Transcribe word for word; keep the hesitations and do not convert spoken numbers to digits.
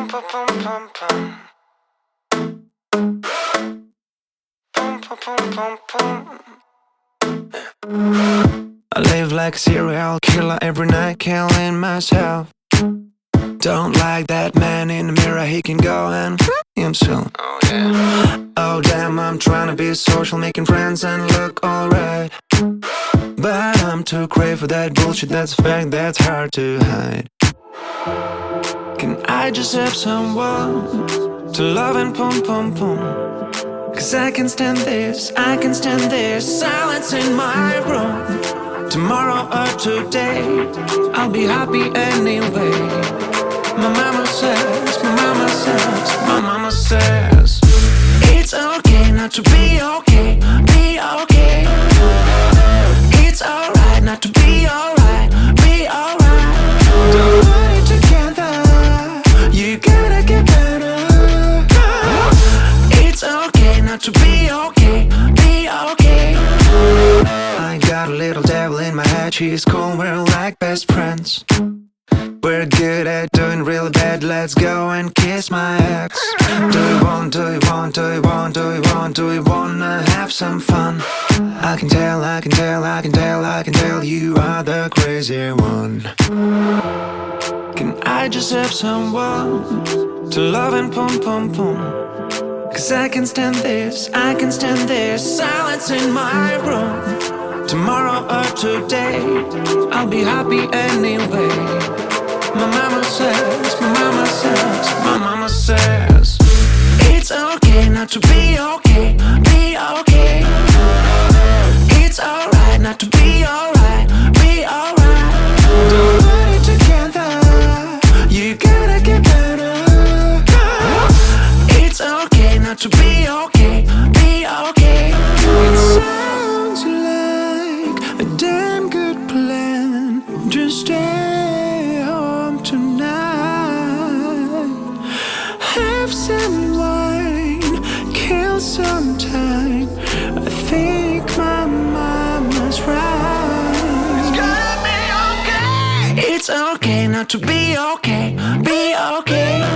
Pum pum pum pum pum. Pum pum pum pum pum. I live like a serial killer every night, killing myself. Don't like that man in the mirror, he can go and f*** himself. Oh yeah. Oh damn, I'm trying to be social, making friends and look alright. But I'm too crazy for that bullshit, that's a fact that's hard to hide. Can I just have someone to love and pum pum pum? Cause I can stand this, I can stand this silence in my room. Tomorrow or today, I'll be happy anyway. My mama says, my mama says, my mama says it's okay not to be okay, be okay. It's alright not to be alright, be alright. Don't worry together, you gotta get better. It's okay not to be okay, be okay. I got a little devil in my head, she's cool, we're like best friends. We're good at doing really bad, let's go and kiss my ex. Do you want, do you want, do you want, do you want, do you wanna have some fun? I can tell, I can tell, I can tell, I can tell you are the crazy one. Can I just have someone to love and pum pum pum? Cause I can stand this, I can stand this silence in my room. Tomorrow or today, I'll be happy anyway. My mama says, my mama says, my mama says it's okay not to be okay, be okay. It's alright not to be alright, be alright. Don't worry together, you gotta get better. It's okay not to be okay, be okay. It sounds like a damn good plan. Just stay home tonight, have some wine, kill some time. I think my mama's right. It's gonna be okay. It's okay not to be okay, be okay.